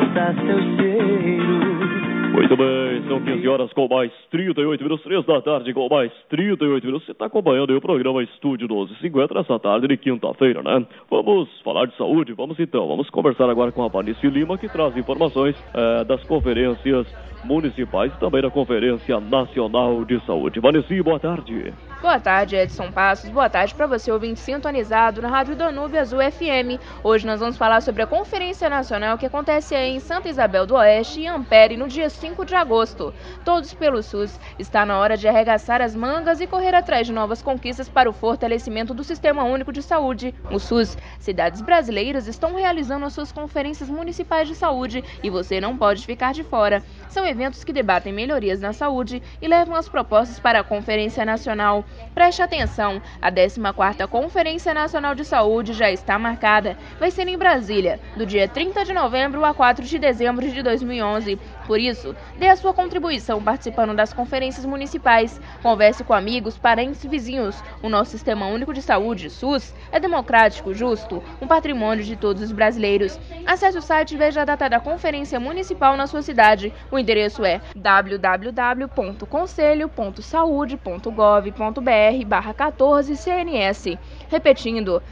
volta seu cheiro. Muito bem, são 15 horas com mais 38 minutos, 3 da tarde com mais 38 minutos. Você está acompanhando aí o programa Estúdio 1250 nessa tarde de quinta-feira, né? Vamos falar de saúde, vamos conversar agora com a Vanice Lima, que traz informações das conferências municipais e também da Conferência Nacional de Saúde. Vanice, boa tarde. Boa tarde, Edson Passos. Boa tarde para você, ouvinte sintonizado na Rádio Danúbio Azul FM. Hoje nós vamos falar sobre a Conferência Nacional que acontece aí em Santa Isabel do Oeste e Ampere no dia 5 de agosto. Todos pelo SUS. Está na hora de arregaçar as mangas e correr atrás de novas conquistas para o fortalecimento do Sistema Único de Saúde, o SUS. Cidades brasileiras estão realizando as suas conferências municipais de saúde e você não pode ficar de fora. São eventos que debatem melhorias na saúde e levam as propostas para a Conferência Nacional. Preste atenção, a 14ª Conferência Nacional de Saúde já está marcada. Vai ser em Brasília, do dia 30 de novembro a 4 de dezembro de 2011. Por isso, dê a sua contribuição participando das conferências municipais. Converse com amigos, parentes e vizinhos. O nosso Sistema Único de Saúde, SUS, é democrático, justo, um patrimônio de todos os brasileiros. Acesse o site e veja a data da conferência municipal na sua cidade. O endereço é www.conselho.saude.gov.br/14CNS. Repetindo,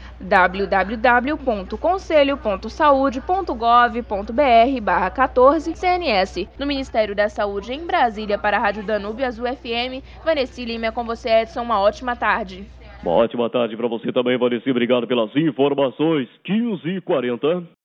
www.conselho.saude.gov.br/14CNS. No Ministério da Saúde em Brasília, para a Rádio Danúbio Azul FM, Vanice Lima é com você, Edson. Uma ótima tarde. Uma ótima tarde para você também, Vanice. Obrigado pelas informações. 15h40.